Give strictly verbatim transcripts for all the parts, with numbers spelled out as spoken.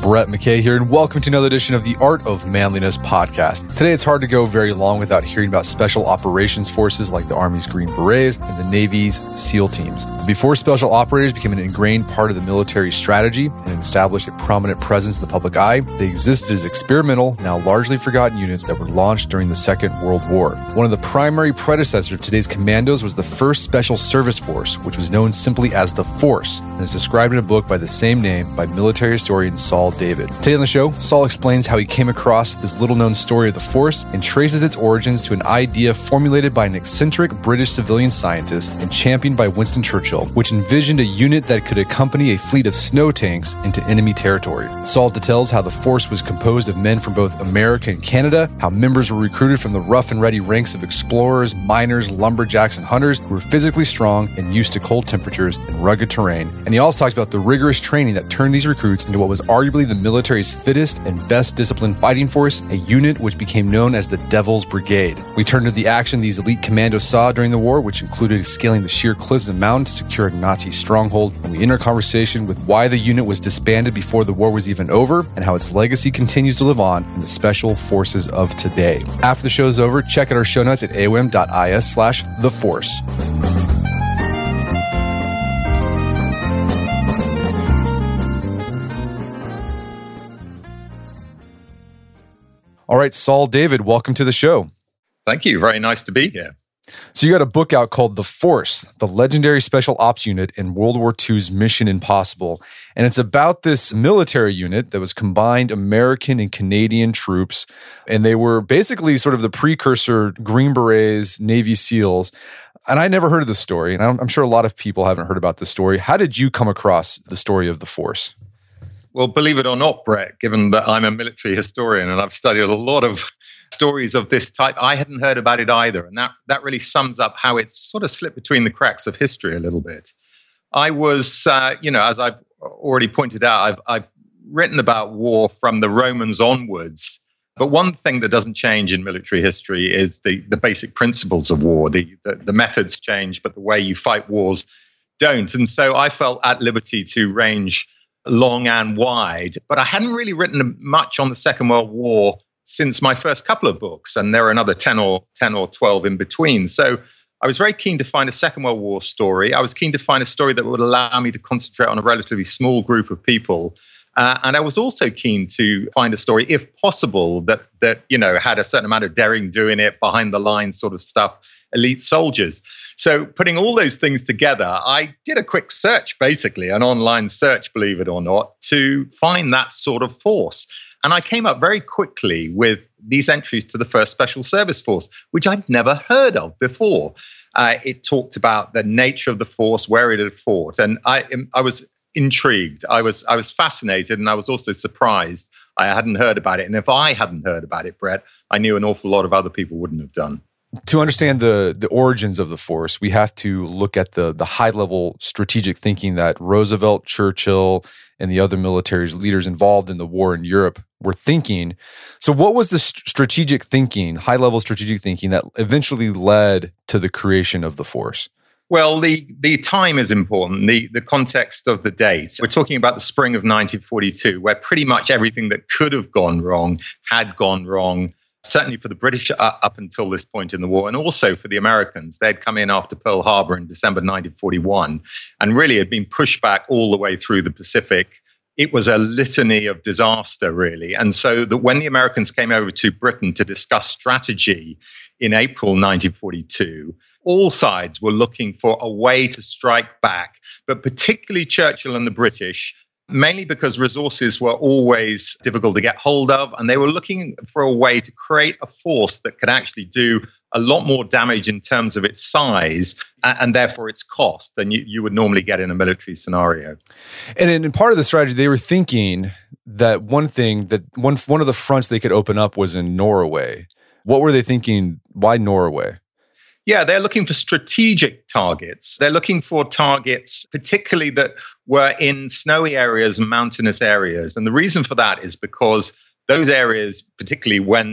Brett McKay here, and welcome to another edition of the Art of Manliness podcast. Today, it's hard to go very long without hearing about special operations forces like the Army's Green Berets and the Navy's SEAL teams. Before special operators became an ingrained part of the military strategy and established a prominent presence in the public eye, they existed as experimental, now largely forgotten units that were launched during the Second World War. One of the primary predecessors of today's commandos was the first Special Service Force, which was known simply as the Force, and is described in a book by the same name by military historian Saul David. Today on the show, Saul explains how he came across this little-known story of the Force and traces its origins to an idea formulated by an eccentric British civilian scientist and championed by Winston Churchill, which envisioned a unit that could accompany a fleet of snow tanks into enemy territory. Saul details how the Force was composed of men from both America and Canada, how members were recruited from the rough and ready ranks of explorers, miners, lumberjacks, and hunters who were physically strong and used to cold temperatures and rugged terrain. And he also talks about the rigorous training that turned these recruits into what was arguably the military's fittest and best disciplined fighting force, a unit which became known as the Devil's Brigade. We turn to the action these elite commandos saw during the war, which included scaling the sheer cliffs of mountains to secure a Nazi stronghold, and we enter conversation with why the unit was disbanded before the war was even over, and how its legacy continues to live on in the special forces of today. After the show is over, check out our show notes at aom.is slash the force. All right, Saul David, welcome to the show. Thank you. Very nice to be here. So you got a book out called The Force, the legendary special ops unit in World War Two's Mission Impossible. And it's about this military unit that was combined American and Canadian troops. And they were basically sort of the precursor Green Berets, Navy SEALs. And I never heard of this story. And I'm sure a lot of people haven't heard about this story. How did you come across the story of The Force? Well, believe it or not, Brett, given that I'm a military historian and I've studied a lot of stories of this type, I hadn't heard about it either. And that, that really sums up how it's sort of slipped between the cracks of history a little bit. I was, uh, you know, as I've already pointed out, I've, I've written about war from the Romans onwards. But one thing that doesn't change in military history is the, the basic principles of war. The, the, the methods change, but the way you fight wars don't. And so I felt at liberty to range long and wide, but I hadn't really written much on the Second World War since my first couple of books, and there are another ten or twelve in between. So I was very keen to find a Second World War story. I was keen to find a story that would allow me to concentrate on a relatively small group of people. Uh, and I was also keen to find a story, if possible, that, that, you know, had a certain amount of daring doing it, behind the lines sort of stuff, elite soldiers. So putting all those things together, I did a quick search, basically, an online search, believe it or not, to find that sort of force. And I came up very quickly with these entries to the first Special Service Force, which I'd never heard of before. Uh, it talked about the nature of the force, where it had fought. And I, I was intrigued. I was I was fascinated, and I was also surprised I hadn't heard about it. And if I hadn't heard about it, Brett, I knew an awful lot of other people wouldn't have done. To understand the the origins of the Force, we have to look at the the high-level strategic thinking that Roosevelt, Churchill, and the other military leaders involved in the war in Europe were thinking. So what was the st- strategic thinking, high-level strategic thinking that eventually led to the creation of the Force? Well, the, the time is important, the, the context of the date. We're talking about the spring of nineteen forty-two, where pretty much everything that could have gone wrong had gone wrong, certainly for the British uh, up until this point in the war, and also for the Americans. They'd come in after Pearl Harbor in December nineteen forty-one, and really had been pushed back all the way through the Pacific. It was a litany of disaster, really. And so that when the Americans came over to Britain to discuss strategy in April nineteen forty-two, all sides were looking for a way to strike back, but particularly Churchill and the British, mainly because resources were always difficult to get hold of, and they were looking for a way to create a force that could actually do a lot more damage in terms of its size and, and therefore its cost than you, you would normally get in a military scenario. And in, in part of the strategy, they were thinking that one thing, that one one of the fronts they could open up was in Norway. What were they thinking? Why Norway? Yeah, they're looking for strategic targets. They're looking for targets, particularly that were in snowy areas and mountainous areas. And the reason for that is because those areas, particularly when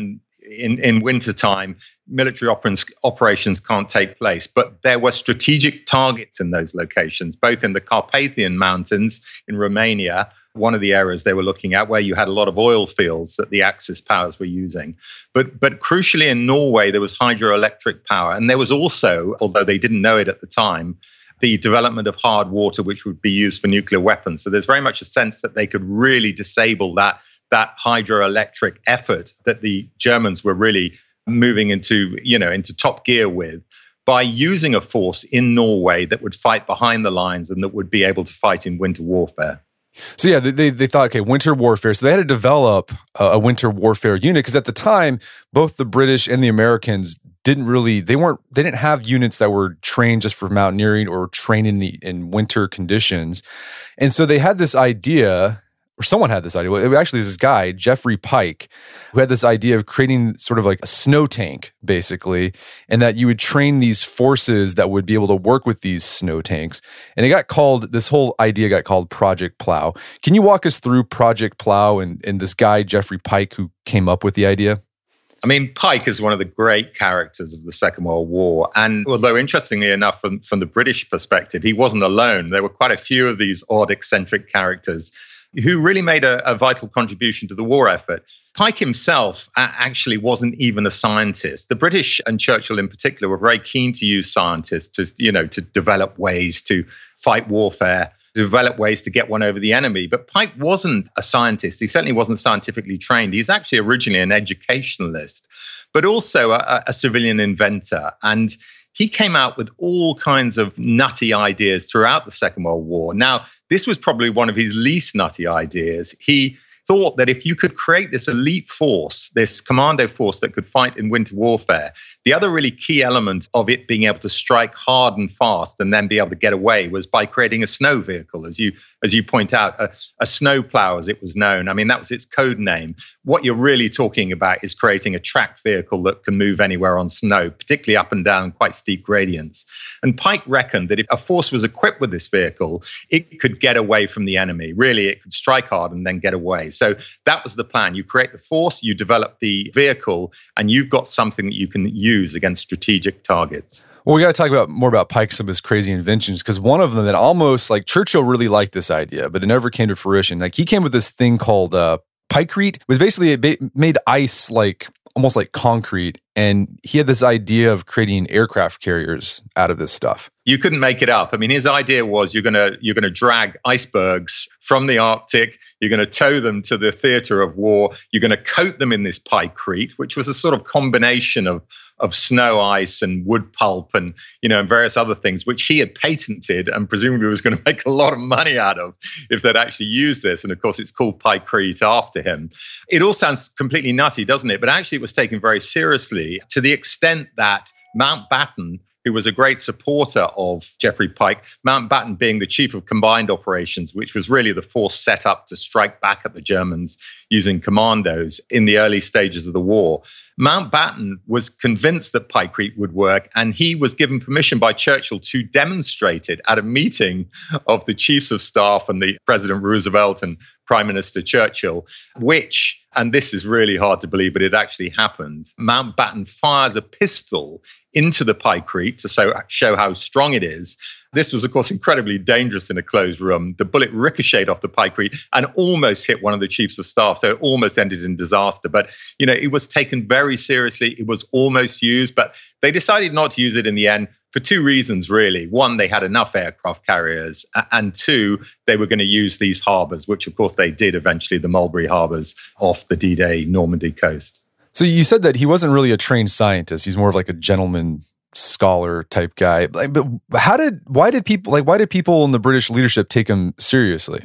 in, in wintertime, military operations, operations can't take place. But there were strategic targets in those locations, both in the Carpathian Mountains in Romania, one of the areas they were looking at, where you had a lot of oil fields that the Axis powers were using. But, but crucially in Norway, there was hydroelectric power. And there was also, although they didn't know it at the time, the development of hard water, which would be used for nuclear weapons. So there's very much a sense that they could really disable that, that hydroelectric effort that the Germans were really moving into, you know, into top gear with, by using a force in Norway that would fight behind the lines and that would be able to fight in winter warfare. So yeah, they they thought, okay, winter warfare. So they had to develop a, a winter warfare unit, because at the time, both the British and the Americans didn't really, they weren't, they didn't have units that were trained just for mountaineering or trained in the in winter conditions. And so they had this idea, or someone had this idea. Well, it actually, this guy, Geoffrey Pike, who had this idea of creating sort of like a snow tank, basically, and that you would train these forces that would be able to work with these snow tanks. And it got called, this whole idea got called Project Plow. Can you walk us through Project Plow and, and this guy, Geoffrey Pike, who came up with the idea? I mean, Pike is one of the great characters of the Second World War. And although interestingly enough, from, from the British perspective, he wasn't alone. There were quite a few of these odd, eccentric characters who really made a, a vital contribution to the war effort. Pike himself actually wasn't even a scientist. The British, and Churchill in particular, were very keen to use scientists to, you know, to develop ways to fight warfare, to develop ways to get one over the enemy. But Pike wasn't a scientist. He certainly wasn't scientifically trained. He's actually originally an educationalist, but also a, a civilian inventor. And he came out with all kinds of nutty ideas throughout the Second World War. Now, this was probably one of his least nutty ideas. He thought that if you could create this elite force, this commando force that could fight in winter warfare, the other really key element of it being able to strike hard and fast and then be able to get away was by creating a snow vehicle, as you as you point out, a, a snow plow, as it was known. I mean, that was its code name. What you're really talking about is creating a tracked vehicle that can move anywhere on snow, particularly up and down quite steep gradients. And Pike reckoned that if a force was equipped with this vehicle, it could get away from the enemy. Really, it could strike hard and then get away. So that was the plan. You create the force, you develop the vehicle, and you've got something that you can use against strategic targets. Well, we got to talk about more about Pike, some of his crazy inventions, because one of them that almost, like, Churchill really liked this idea, but it never came to fruition. Like, he came with this thing called uh, Pikecrete. It was basically, it ba- made ice like almost like concrete, and he had this idea of creating aircraft carriers out of this stuff. You couldn't make it up. I mean, his idea was you're gonna you're gonna drag icebergs from the Arctic. You're gonna tow them to the theater of war. You're gonna coat them in this Pikecrete, which was a sort of combination of of snow, ice, and wood pulp, and you know, and various other things, which he had patented and presumably was going to make a lot of money out of if they'd actually used this. And of course, it's called Pikecrete after him. It all sounds completely nutty, doesn't it? But actually, it was taken very seriously, to the extent that Mountbatten, who was a great supporter of Geoffrey Pike, Mountbatten being the chief of combined operations, which was really the force set up to strike back at the Germans using commandos in the early stages of the war. Mountbatten was convinced that Pikecrete would work, and he was given permission by Churchill to demonstrate it at a meeting of the chiefs of staff and the President Roosevelt and Prime Minister Churchill, which, and this is really hard to believe, but it actually happened, Mountbatten fires a pistol into the Pikecrete to so, show how strong it is. This was, of course, incredibly dangerous in a closed room. The bullet ricocheted off the Pikecrete and almost hit one of the chiefs of staff, so it almost ended in disaster. But, you know, it was taken very seriously. It was almost used, but they decided not to use it in the end for two reasons, really. One, they had enough aircraft carriers, and two, they were going to use these harbors, which, of course, they did eventually, the Mulberry harbors off the D-Day Normandy coast. So you said that he wasn't really a trained scientist. He's more of like a gentleman scholar type guy. But how did, why did people, like, why did people in the British leadership take him seriously?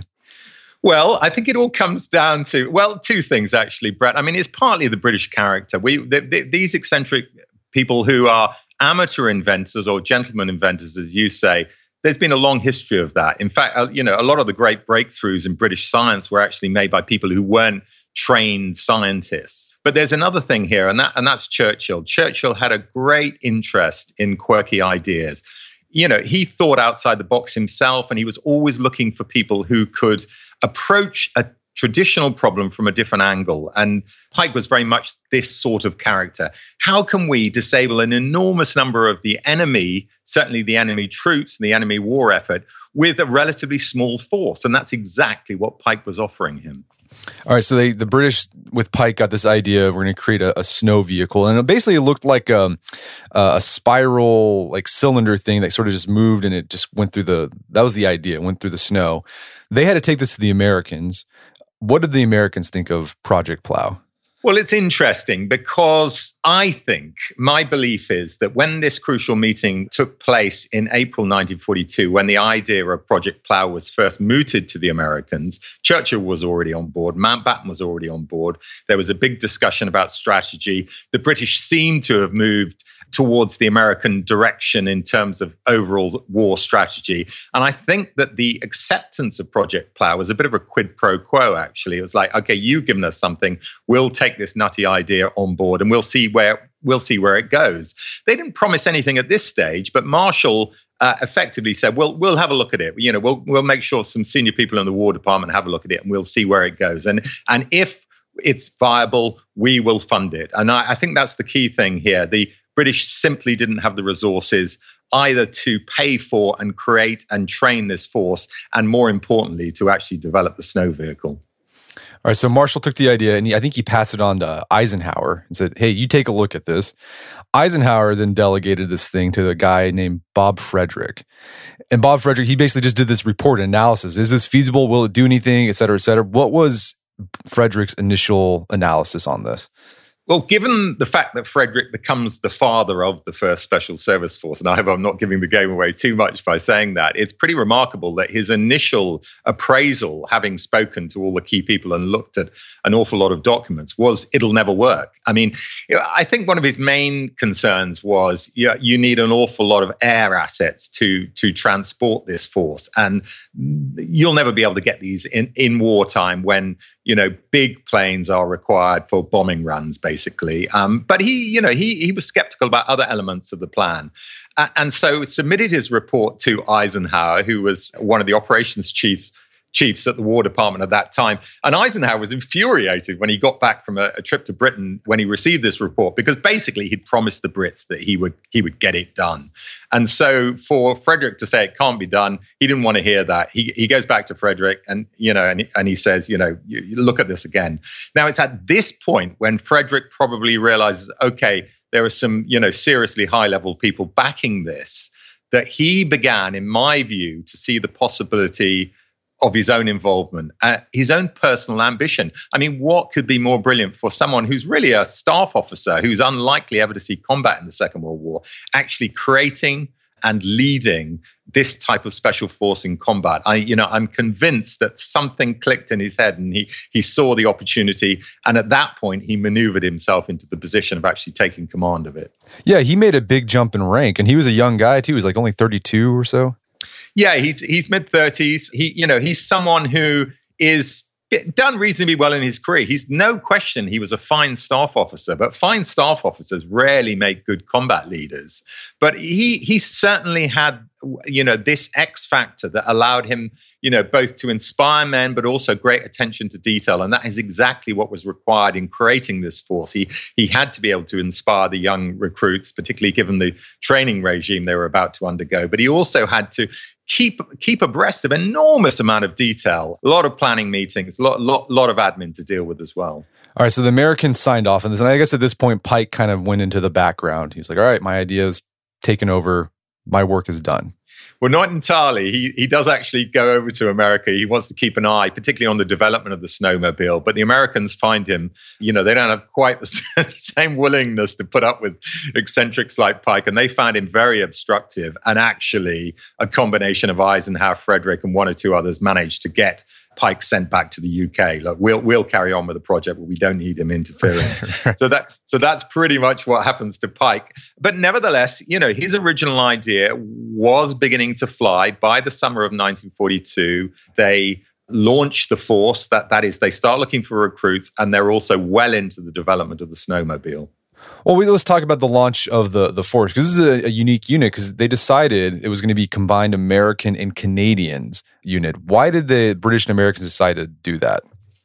Well, I think it all comes down to, well, two things, actually, Brett. I mean, it's partly the British character. We the, the, These eccentric people who are amateur inventors or gentleman inventors, as you say, there's been a long history of that. In fact, uh, you know, a lot of the great breakthroughs in British science were actually made by people who weren't trained scientists. But there's another thing here, and that and that's Churchill. Churchill had a great interest in quirky ideas. You know, he thought outside the box himself, and he was always looking for people who could approach a traditional problem from a different angle. And Pike was very much this sort of character. How can we disable an enormous number of the enemy, certainly the enemy troops and the enemy war effort, with a relatively small force? And that's exactly what Pike was offering him. All right, so they, the British with Pike got this idea of we're going to create a, a snow vehicle, and it basically looked like um, a, a spiral, like cylinder thing that sort of just moved, and it just went through the. That was the idea. It went through the snow. They had to take this to the Americans. What did the Americans think of Project Plow? Well, it's interesting because I think my belief is that when this crucial meeting took place in April nineteen forty-two, when the idea of Project Plow was first mooted to the Americans, Churchill was already on board, Mountbatten was already on board. There was a big discussion about strategy. The British seemed to have moved towards the American direction in terms of overall war strategy. And I think that the acceptance of Project Plow was a bit of a quid pro quo, actually. It was like, okay, you've given us something, we'll take this nutty idea on board and we'll see where we'll see where it goes. They didn't promise anything at this stage, but Marshall uh, effectively said, "Well, we'll have a look at it. You know, we'll we'll make sure some senior people in the War Department have a look at it, and we'll see where it goes. And and if it's viable, we will fund it." And I, I think that's the key thing here. The British simply didn't have the resources either to pay for and create and train this force, and more importantly, to actually develop the snow vehicle. All right, so Marshall took the idea, and he, I think he passed it on to Eisenhower and said, hey, you take a look at this. Eisenhower then delegated this thing to a guy named Bob Frederick. And Bob Frederick, he basically just did this report analysis. Is this feasible? Will it do anything? Et cetera, et cetera. What was Frederick's initial analysis on this? Well, given the fact that Frederick becomes the father of the first Special Service Force, and I hope I'm not giving the game away too much by saying that, it's pretty remarkable that his initial appraisal, having spoken to all the key people and looked at an awful lot of documents, was it'll never work. I mean, you know, I think one of his main concerns was you, know, you need an awful lot of air assets to, to transport this force. And you'll never be able to get these in, in wartime when, you know, big planes are required for bombing runs, basically. Um, but he, you know, he he was skeptical about other elements of the plan. Uh, and so submitted his report to Eisenhower, who was one of the operations chiefs chiefs at the War Department at that time. And Eisenhower was infuriated when he got back from a, a trip to Britain when he received this report, because basically he'd promised the Brits that he would he would get it done. And so for Frederick to say it can't be done, he didn't want to hear that. He he goes back to Frederick and, you know, and, and he says, you know, you, you look at this again. Now, it's at this point when Frederick probably realizes, okay, there are some, you know, seriously high-level people backing this, that he began, in my view, to see the possibility of his own involvement, uh, his own personal ambition. I mean, what could be more brilliant for someone who's really a staff officer, who's unlikely ever to see combat in the Second World War, actually creating and leading this type of special force in combat? I, you know, I'm convinced that something clicked in his head, and he he saw the opportunity, and at that point, he maneuvered himself into the position of actually taking command of it. Yeah, he made a big jump in rank, and he was a young guy too. He was like only thirty-two or so. Yeah, he's he's mid thirties. He, you know, he's someone who is done reasonably well in his career. He's no question he was a fine staff officer, but fine staff officers rarely make good combat leaders. But he he certainly had, you know, this X factor that allowed him, you know, both to inspire men, but also great attention to detail. And that is exactly what was required in creating this force. He he had to be able to inspire the young recruits, particularly given the training regime they were about to undergo. But he also had to keep keep abreast of enormous amount of detail, a lot of planning meetings, a lot, lot, lot of admin to deal with as well. All right, so the Americans signed off on this. And I guess at this point, Pike kind of went into the background. He's like, all right, my idea is taken over. My work is done. Well, not entirely. He he does actually go over to America. He wants to keep an eye, particularly on the development of the snowmobile. But the Americans find him, you know, they don't have quite the same willingness to put up with eccentrics like Pike. And they found him very obstructive. And actually, a combination of Eisenhower, Frederick, and one or two others managed to get Pike sent back to the U K. Look, we'll we'll carry on with the project, but we don't need him interfering. so that so that's pretty much what happens to Pike. But nevertheless, you know, his original idea was beginning to fly. By the summer of nineteen forty-two, they launch the force. That that is, they start looking for recruits, and they're also well into the development of the snowmobile. Well, we, let's talk about the launch of the, the force, because this is a, a unique unit, because they decided it was going to be combined American and Canadians unit. Why did the British and Americans decide to do that?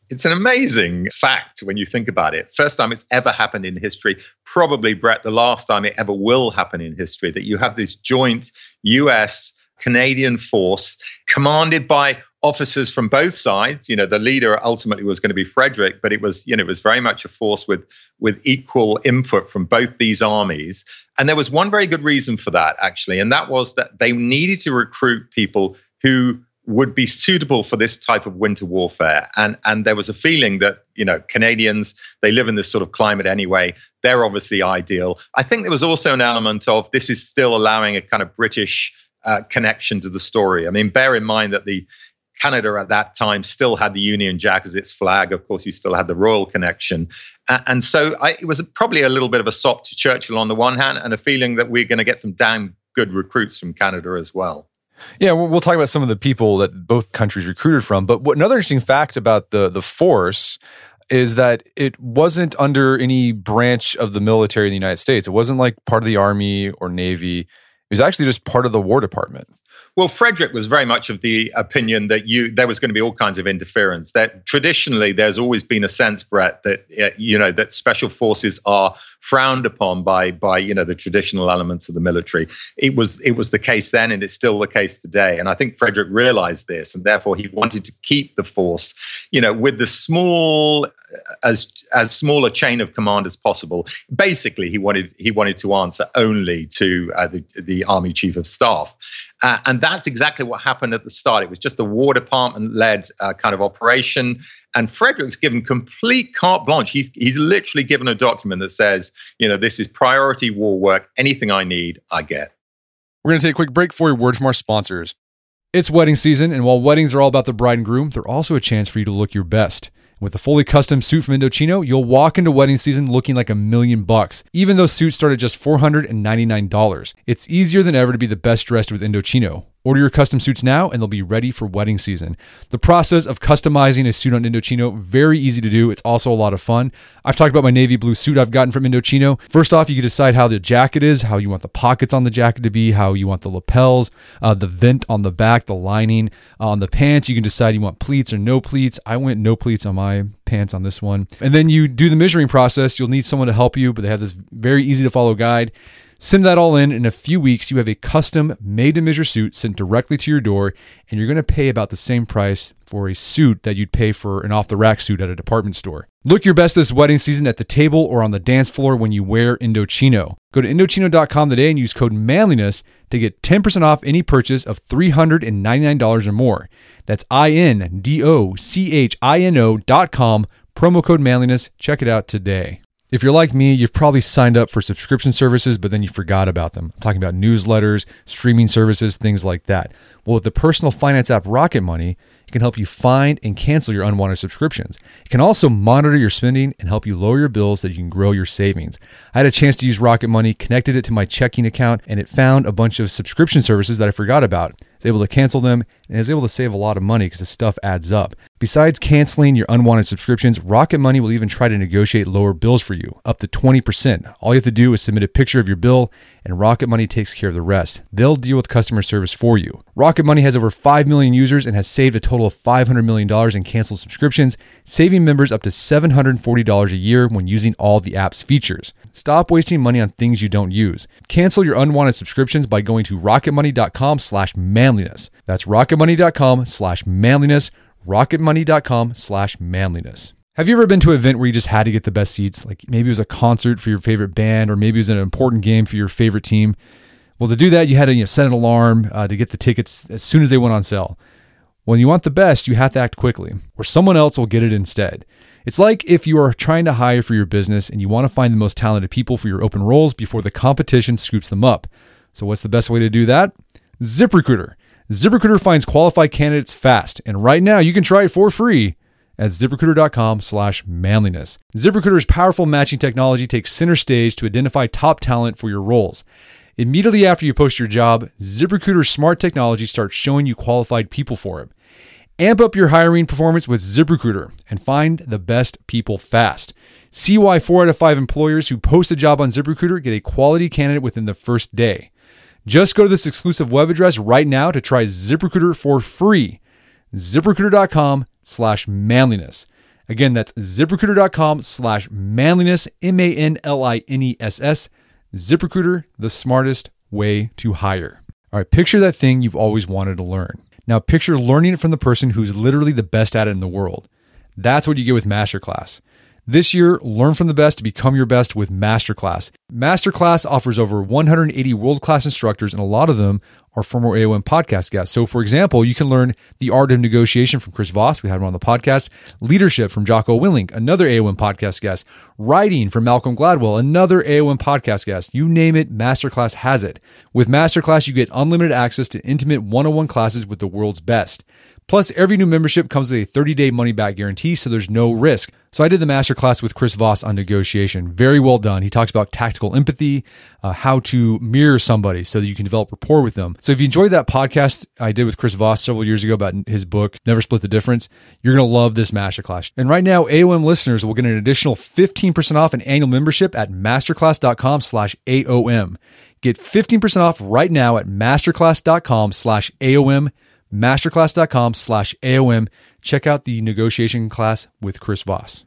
It's an amazing fact when you think about it. First time it's ever happened in history, probably, Brett, the last time it ever will happen in history, that you have this joint U S Canadian force commanded by officers from both sides. You know, the leader ultimately was going to be Frederick, but it was, you know, it was very much a force with, with equal input from both these armies. And there was one very good reason for that, actually, and that was that they needed to recruit people who would be suitable for this type of winter warfare. And, and there was a feeling that, you know, Canadians, they live in this sort of climate anyway. They're obviously ideal. I think there was also an element of this is still allowing a kind of British uh, connection to the story. I mean, bear in mind that the Canada at that time still had the Union Jack as its flag. Of course, you still had the royal connection. Uh, and so I, it was probably a little bit of a sop to Churchill on the one hand, and a feeling that we're going to get some damn good recruits from Canada as well. Yeah, we'll, we'll talk about some of the people that both countries recruited from. But what, another interesting fact about the the force is that it wasn't under any branch of the military in the United States. It wasn't like part of the Army or Navy. It was actually just part of the War Department. Well, Frederick was very much of the opinion that you there was going to be all kinds of interference. That traditionally, there's always been a sense, Brett, that uh, you know that special forces are frowned upon by by you know the traditional elements of the military. It was it was the case then, and it's still the case today. And I think Frederick realized this, and therefore he wanted to keep the force, you know, with the small as as small a chain of command as possible. Basically, he wanted he wanted to answer only to uh, the the Army Chief of Staff. Uh, and that's exactly what happened at the start. It was just a War Department-led uh, kind of operation. And Frederick's given complete carte blanche. He's he's literally given a document that says, you know, this is priority war work. Anything I need, I get. We're going to take a quick break for a word from our sponsors. It's wedding season, and while weddings are all about the bride and groom, they're also a chance for you to look your best. With a fully custom suit from Indochino, you'll walk into wedding season looking like a million bucks, even though suits start at just four hundred ninety-nine dollars. It's easier than ever to be the best dressed with Indochino. Order your custom suits now and they'll be ready for wedding season. The process of customizing a suit on Indochino, very easy to do. It's also a lot of fun. I've talked about my navy blue suit I've gotten from Indochino. First off, you can decide how the jacket is, how you want the pockets on the jacket to be, how you want the lapels, uh, the vent on the back, the lining. Uh, on the pants, you can decide you want pleats or no pleats. I went no pleats on my pants on this one. And then you do the measuring process. You'll need someone to help you, but they have this very easy to follow guide. Send that all in. In a few weeks, you have a custom made-to-measure suit sent directly to your door, and you're going to pay about the same price for a suit that you'd pay for an off-the-rack suit at a department store. Look your best this wedding season at the table or on the dance floor when you wear Indochino. Go to Indochino dot com today and use code manliness to get ten percent off any purchase of three hundred ninety-nine dollars or more. That's I N D O C H I N O dot com, promo code manliness. Check it out today. If you're like me, you've probably signed up for subscription services, but then you forgot about them. I'm talking about newsletters, streaming services, things like that. Well, with the personal finance app Rocket Money, it can help you find and cancel your unwanted subscriptions. It can also monitor your spending and help you lower your bills so that you can grow your savings. I had a chance to use Rocket Money, connected it to my checking account, and it found a bunch of subscription services that I forgot about. I was able to cancel them, and I was able to save a lot of money because the stuff adds up. Besides canceling your unwanted subscriptions, Rocket Money will even try to negotiate lower bills for you, up to twenty percent. All you have to do is submit a picture of your bill, and Rocket Money takes care of the rest. They'll deal with customer service for you. Rocket Money has over five million users and has saved a total of five hundred million dollars in canceled subscriptions, saving members up to seven hundred forty dollars a year when using all the app's features. Stop wasting money on things you don't use. Cancel your unwanted subscriptions by going to rocketmoney.com slash manliness. That's rocketmoney.com slash manliness. rocketmoney.com slash manliness. Have you ever been to an event where you just had to get the best seats? Like maybe it was a concert for your favorite band, or maybe it was an important game for your favorite team. Well, to do that, you had to you know, set an alarm uh, to get the tickets as soon as they went on sale. When you want the best, you have to act quickly, or someone else will get it instead. It's like if you are trying to hire for your business and you want to find the most talented people for your open roles before the competition scoops them up. So what's the best way to do that? ZipRecruiter. ZipRecruiter finds qualified candidates fast, and right now you can try it for free at ZipRecruiter.com slash manliness. ZipRecruiter's powerful matching technology takes center stage to identify top talent for your roles. Immediately after you post your job, ZipRecruiter's smart technology starts showing you qualified people for it. Amp up your hiring performance with ZipRecruiter and find the best people fast. See why four out of five employers who post a job on ZipRecruiter get a quality candidate within the first day. Just go to this exclusive web address right now to try ZipRecruiter for free. ZipRecruiter.com slash manliness. Again, that's ZipRecruiter.com slash manliness, M A N L I N E S S. ZipRecruiter, the smartest way to hire. All right, picture that thing you've always wanted to learn. Now picture learning it from the person who's literally the best at it in the world. That's what you get with Masterclass. This year, learn from the best to become your best with Masterclass. Masterclass offers over one hundred eighty world-class instructors, and a lot of them are former A O M podcast guests. So, for example, you can learn the art of negotiation from Chris Voss. We had him on the podcast. Leadership from Jocko Willink, another A O M podcast guest. Writing from Malcolm Gladwell, another A O M podcast guest. You name it, Masterclass has it. With Masterclass, you get unlimited access to intimate one-on-one classes with the world's best. Plus, every new membership comes with a thirty-day money-back guarantee, so there's no risk. So I did the masterclass with Chris Voss on negotiation. Very well done. He talks about tactical empathy, uh, how to mirror somebody so that you can develop rapport with them. So if you enjoyed that podcast I did with Chris Voss several years ago about his book, Never Split the Difference, you're going to love this masterclass. And right now, A O M listeners will get an additional fifteen percent off an annual membership at masterclass.com slash AOM. Get fifteen percent off right now at masterclass.com slash AOM. Masterclass.com slash AOM. Check out the negotiation class with Chris Voss.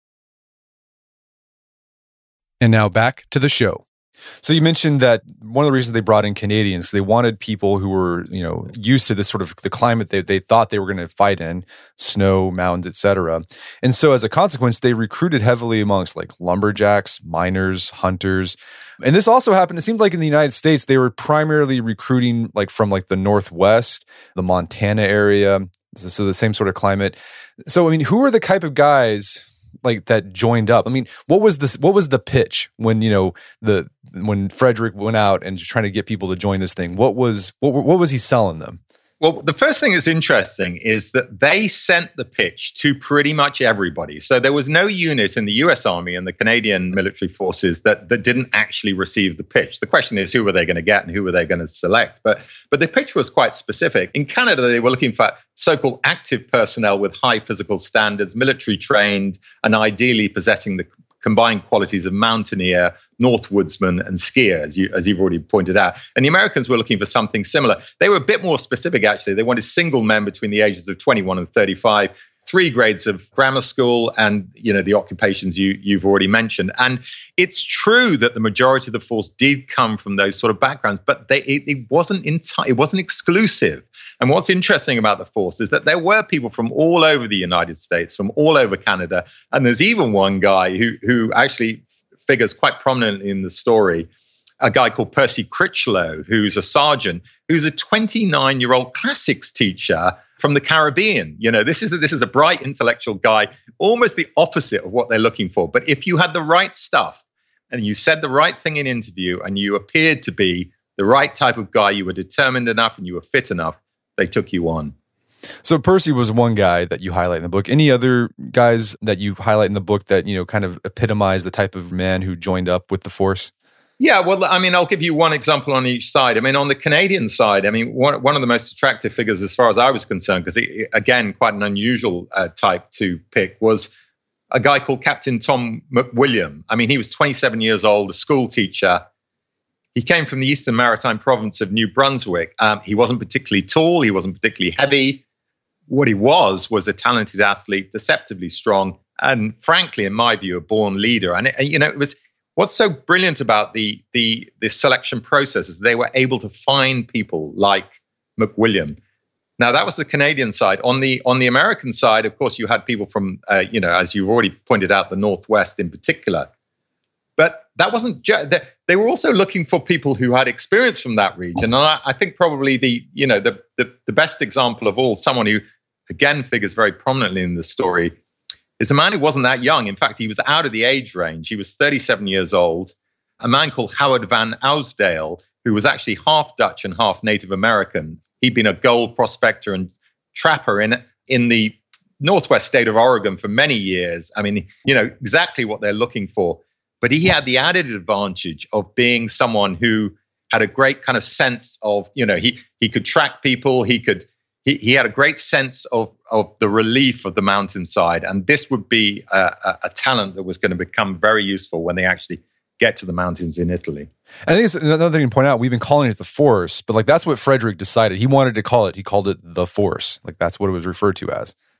And now back to the show. So you mentioned that one of the reasons they brought in Canadians, they wanted people who were, you know, used to this sort of the climate that they thought they were going to fight in, snow, mountains, et cetera. And so as a consequence, they recruited heavily amongst like lumberjacks, miners, hunters. And this also happened, it seemed like in the United States, they were primarily recruiting like from like the Northwest, the Montana area, so the same sort of climate. So, I mean, who are the type of guys like that joined up? I mean, what was this? What was the pitch when, you know, the when Frederick went out and just trying to get people to join this thing? What was what what was he selling them? Well, the first thing that's interesting is that they sent the pitch to pretty much everybody. So there was no unit in the U S Army and the Canadian military forces that, that didn't actually receive the pitch. The question is, who were they going to get and who were they going to select? But but the pitch was quite specific. In Canada, they were looking for so-called active personnel with high physical standards, military trained, and ideally possessing the combined qualities of mountaineer, northwoodsman, and skier, as, you, as you've already pointed out. And the Americans were looking for something similar. They were a bit more specific, actually. They wanted single men between the ages of twenty-one and thirty-five, three grades of grammar school, and you know the occupations you, you've already mentioned. And it's true that the majority of the force did come from those sort of backgrounds, but they, it, it wasn't enti- it wasn't exclusive. And what's interesting about the force is that there were people from all over the United States, from all over Canada, and there's even one guy who who actually figures quite prominently in the story, a guy called Percy Critchlow, who's a sergeant, who's a twenty-nine-year-old classics teacher from the Caribbean. You know, this is a, this is a bright intellectual guy, almost the opposite of what they're looking for. But if you had the right stuff and you said the right thing in interview and you appeared to be the right type of guy, you were determined enough and you were fit enough, they took you on. So Percy was one guy that you highlight in the book. Any other guys that you highlight in the book that, you know, kind of epitomize the type of man who joined up with the force? Yeah, well, I mean, I'll give you one example on each side. I mean, on the Canadian side, I mean, one, one of the most attractive figures as far as I was concerned, because again, quite an unusual uh, type to pick, was a guy called Captain Tom McWilliam. I mean, he was twenty-seven years old, a school teacher. He came from the Eastern Maritime province of New Brunswick. Um, he wasn't particularly tall. He wasn't particularly heavy. What he was was a talented athlete, deceptively strong, and frankly, in my view, a born leader. And, it, you know, it was what's so brilliant about the the the selection process is they were able to find people like McWilliam. Now, that was the Canadian side. On the on the American side, of course, you had people from, uh, you know, as you've already pointed out, the Northwest in particular. But that wasn't ju- they, they were also looking for people who had experience from that region. And I, I think probably the, you know, the, the the best example of all, someone who, again, figures very prominently in the story, is a man who wasn't that young. In fact, he was out of the age range. He was thirty-seven years old, a man called Howard Van Ousdale, who was actually half Dutch and half Native American. He'd been a gold prospector and trapper in, in the northwest state of Oregon for many years. I mean, you know, exactly what they're looking for. But he had the added advantage of being someone who had a great kind of sense of, you know, he he could track people. He could he he had a great sense of of the relief of the mountainside, and this would be a, a, a talent that was going to become very useful when they actually get to the mountains in Italy. And I think it's another thing to point out. We've been calling it the Force, but like that's what Frederick decided. He wanted to call it. He called it the Force. Like that's what it was referred to as.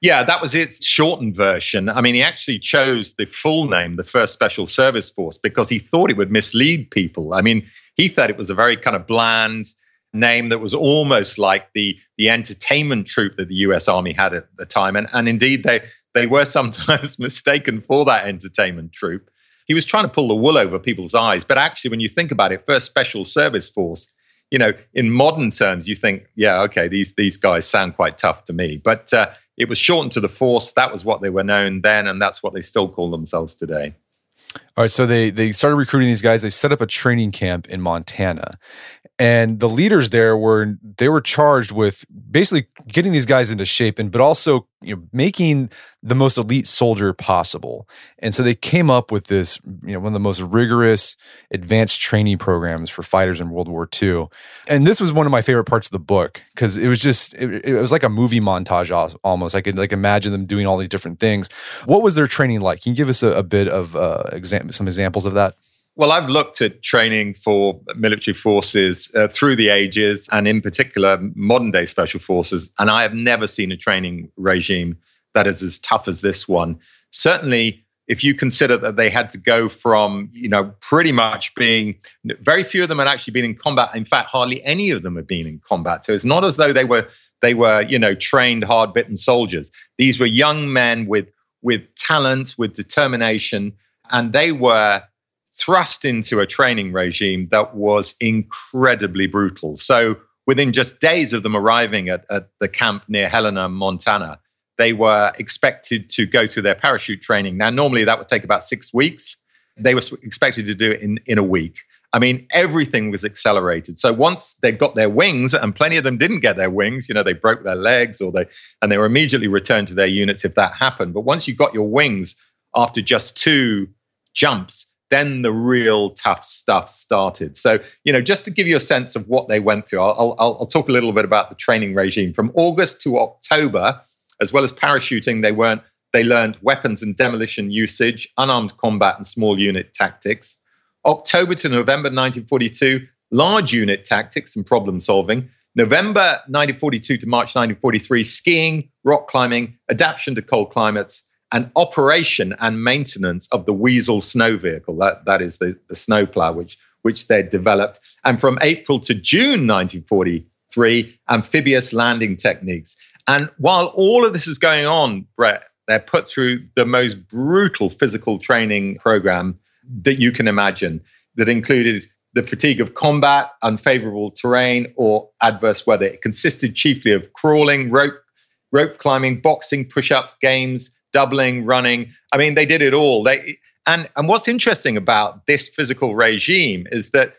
Yeah, that was its shortened version. I mean, he actually chose the full name, the First Special Service Force, because he thought it would mislead people. I mean, he thought it was a very kind of bland name that was almost like the the entertainment troupe that the U S Army had at the time. And, and indeed, they, they were sometimes mistaken for that entertainment troupe. He was trying to pull the wool over people's eyes. But actually, when you think about it, First Special Service Force, you know, in modern terms, you think, yeah, okay, these these guys sound quite tough to me. But uh, it was shortened to the Force. That was what they were known then, and that's what they still call themselves today. All right, so they they started recruiting these guys. They set up a training camp in Montana. And the leaders there were they were charged with basically getting these guys into shape, and but also, you know, making the most elite soldier possible. And so they came up with this, you know, one of the most rigorous advanced training programs for fighters in World War Two. And this was one of my favorite parts of the book because it was just it, it was like a movie montage almost. I could like imagine them doing all these different things. What was their training like? Can you give us a, a bit of uh, exam- some examples of that? Well, I've looked at training for military forces uh, through the ages, and in particular, modern day special forces. And I have never seen a training regime that is as tough as this one. Certainly, if you consider that they had to go from, you know, pretty much being, very few of them had actually been in combat. In fact, hardly any of them had been in combat. So it's not as though they were, they were, you know, trained, hard-bitten soldiers. These were young men with, with talent, with determination, and they were thrust into a training regime that was incredibly brutal. So within just days of them arriving at, at the camp near Helena, Montana, they were expected to go through their parachute training. Now, normally that would take about six weeks. They were expected to do it in, in a week. I mean, everything was accelerated. So once they got their wings, and plenty of them didn't get their wings, you know, they broke their legs or they, and they were immediately returned to their units if that happened. But once you got your wings after just two jumps, then the real tough stuff started. So, you know, just to give you a sense of what they went through, I'll, I'll, I'll talk a little bit about the training regime. From August to October, as well as parachuting, they weren't. They learned weapons and demolition usage, unarmed combat, and small unit tactics. October to November nineteen forty-two, large unit tactics and problem solving. November nineteen forty-two to March nineteen forty-three, skiing, rock climbing, adaptation to cold climates, and operation and maintenance of the Weasel snow vehicle. That, that is the, the snowplow, which, which they developed. And from April to June nineteen forty-three, amphibious landing techniques. And while all of this is going on, Brett, they're put through the most brutal physical training program that you can imagine, that included the fatigue of combat, unfavorable terrain, or adverse weather. It consisted chiefly of crawling, rope, rope climbing, boxing, push-ups, games, doubling, running. I mean, they did it all. They and and what's interesting about this physical regime is that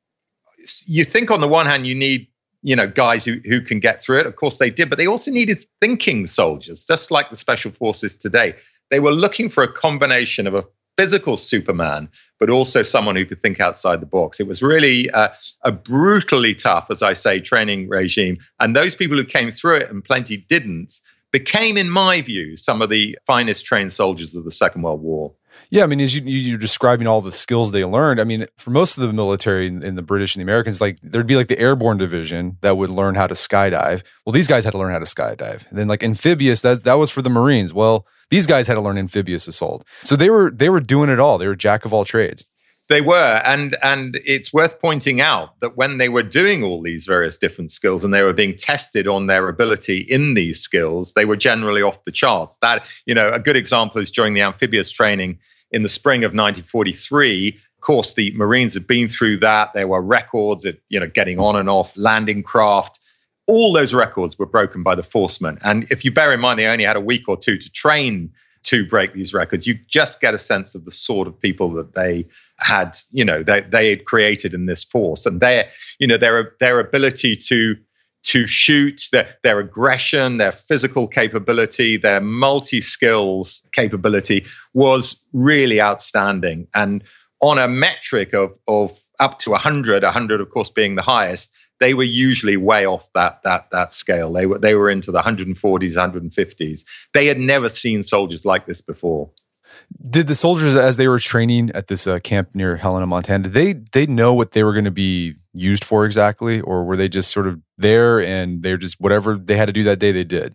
you think on the one hand you need, you know, guys who, who can get through it. Of course they did, but they also needed thinking soldiers, just like the special forces today. They were looking for a combination of a physical Superman, but also someone who could think outside the box. It was really uh, a brutally tough, as I say, training regime. And those people who came through it, and plenty didn't, became, in my view, some of the finest trained soldiers of the Second World War. Yeah, I mean, as you, you're describing all the skills they learned, I mean, for most of the military in the British and the Americans, like there'd be like the airborne division that would learn how to skydive. Well, these guys had to learn how to skydive. And then like amphibious, that, that was for the Marines. Well, these guys had to learn amphibious assault. So they were they were doing it all. They were jack of all trades. They were, and and it's worth pointing out that when they were doing all these various different skills and they were being tested on their ability in these skills, they were generally off the charts. That, you know, a good example is during the amphibious training in the spring of nineteen forty-three. Of course, the Marines had been through that. There were records at, you know, getting on and off landing craft. All those records were broken by the Forcemen. And if you bear in mind, they only had a week or two to train to break these records, you just get a sense of the sort of people that they had, you know, they, they had created in this force, and their, you know, their their ability to to shoot, their their aggression, their physical capability, their multi-skills capability was really outstanding. And on a metric of of up to one hundred, one hundred of course being the highest, they were usually way off that that that scale. They were they were into the one forties, one fifties. They had never seen soldiers like this before. Did the soldiers, as they were training at this uh, camp near Helena, Montana, did they they know what they were going to be used for exactly, or were they just sort of there and they're just whatever they had to do that day they did?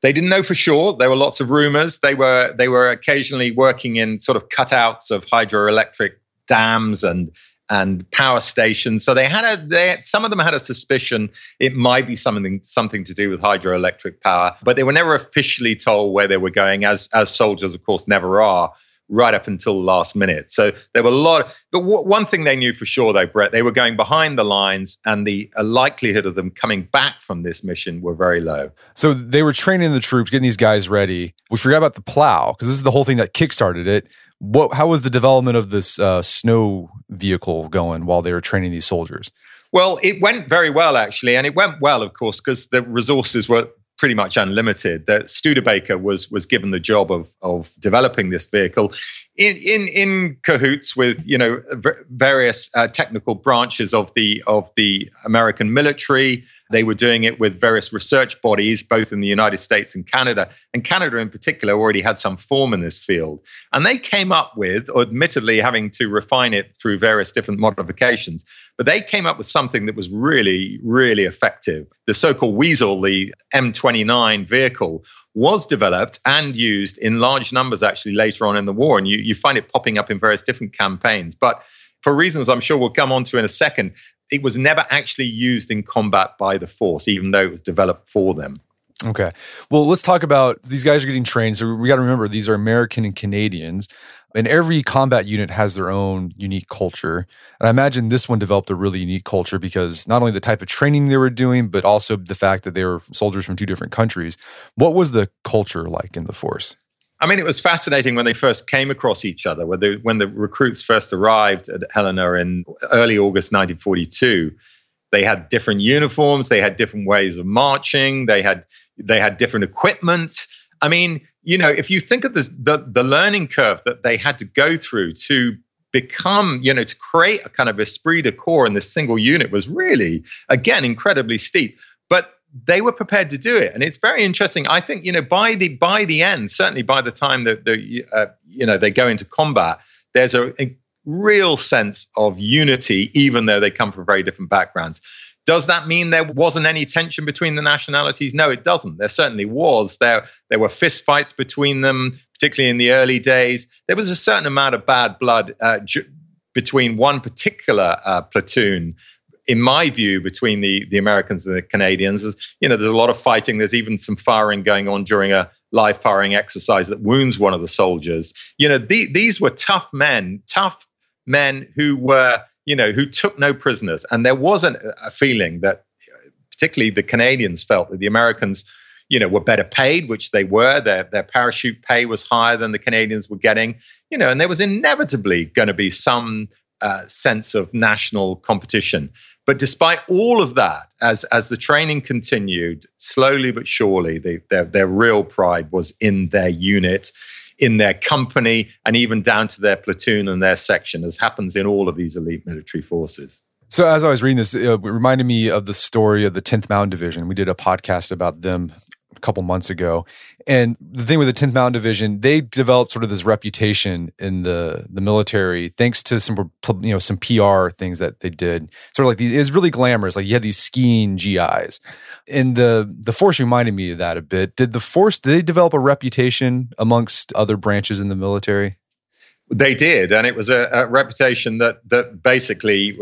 They didn't know for sure. There were lots of rumors. They were they were occasionally working in sort of cutouts of hydroelectric dams and and power stations. So they had a they some of them had a suspicion it might be something something to do with hydroelectric power, but they were never officially told where they were going, as as soldiers, of course, never are, right up until the last minute. So there were a lot. Of, but w- one thing they knew for sure, though, Brett, they were going behind the lines, and the uh, likelihood of them coming back from this mission were very low. So they were training the troops, getting these guys ready. We forgot about the plow, because this is the whole thing that kickstarted it. What? How was the development of this uh, snow vehicle going while they were training these soldiers? Well, it went very well, actually. And it went well, of course, because the resources were pretty much unlimited. That Studebaker was was given the job of of developing this vehicle in in in cahoots with, you know, various uh, technical branches of the of the American military. They were doing it with various research bodies, both in the United States and Canada. And Canada in particular already had some form in this field. And they came up with, admittedly having to refine it through various different modifications, but they came up with something that was really, really effective. The so-called Weasel, the M twenty-nine vehicle, was developed and used in large numbers actually later on in the war. And you, you find it popping up in various different campaigns. But for reasons I'm sure we'll come on to in a second, it was never actually used in combat by the force, even though it was developed for them. Okay. Well, let's talk about these guys are getting trained. So we got to remember these are American and Canadians, and every combat unit has their own unique culture. And I imagine this one developed a really unique culture because not only the type of training they were doing, but also the fact that they were soldiers from two different countries. What was the culture like in the force? I mean, it was fascinating when they first came across each other, when the, when the recruits first arrived at Helena in early August nineteen forty-two. They had different uniforms, they had different ways of marching, they had they had different equipment. I mean, you know, if you think of this, the the learning curve that they had to go through to become, you know, to create a kind of esprit de corps in this single unit was really, again, incredibly steep. But they were prepared to do it, and it's very interesting. I think, you know, by the by the end, certainly by the time that the uh, you know they go into combat, there's a, a real sense of unity, even though they come from very different backgrounds. Does that mean there wasn't any tension between the nationalities? No, it doesn't. There certainly was. There there were fistfights between them, particularly in the early days. There was a certain amount of bad blood uh, j- between one particular uh, platoon. In my view, between the, the Americans and the Canadians, is, you know, there's a lot of fighting. There's even some firing going on during a live firing exercise that wounds one of the soldiers. You know, the, these were tough men, tough men who were, you know, who took no prisoners. And there wasn't a feeling that, particularly the Canadians felt that the Americans, you know, were better paid, which they were. Their their parachute pay was higher than the Canadians were getting. You know, and there was inevitably going to be some uh, sense of national competition. But despite all of that, as as the training continued, slowly but surely, they, their their real pride was in their unit, in their company, and even down to their platoon and their section, as happens in all of these elite military forces. So as I was reading this, it reminded me of the story of the tenth Mountain Division. We did a podcast about them a couple months ago. And the thing with the tenth Mountain Division, they developed sort of this reputation in the, the military thanks to some, you know, some P R things that they did. Sort of like these, it was really glamorous. Like you had these skiing G Is. And the the force reminded me of that a bit. Did the force, did they develop a reputation amongst other branches in the military? They did. And it was a, a reputation that that basically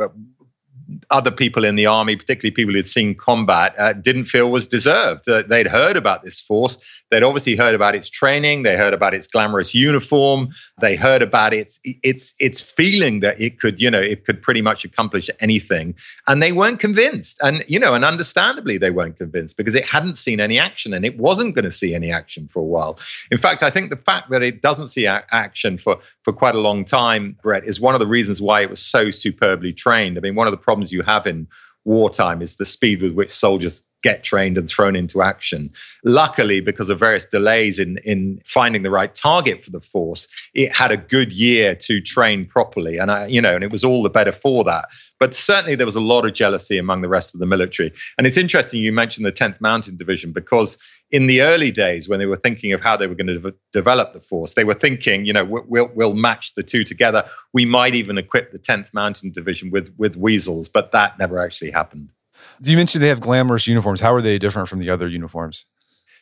other people in the army, particularly people who'd seen combat, uh, didn't feel was deserved. Uh, they'd heard about this force. They'd obviously heard about its training. They heard about its glamorous uniform. They heard about its its its feeling that it could, you know, it could pretty much accomplish anything. And they weren't convinced. And, you know, and understandably they weren't convinced because it hadn't seen any action and it wasn't going to see any action for a while. In fact, I think the fact that it doesn't see a- action for, for quite a long time, Brett, is one of the reasons why it was so superbly trained. I mean, one of the problems you have in wartime is the speed with which soldiers get trained and thrown into action. Luckily, because of various delays in, in finding the right target for the force, it had a good year to train properly. And, I, you know, and it was all the better for that. But certainly there was a lot of jealousy among the rest of the military. And it's interesting you mentioned the tenth Mountain Division, because in the early days when they were thinking of how they were going to de- develop the force, they were thinking, you know, we'll, we'll match the two together. We might even equip the tenth Mountain Division with, with Weasels, but that never actually happened. You mentioned they have glamorous uniforms. How are they different from the other uniforms?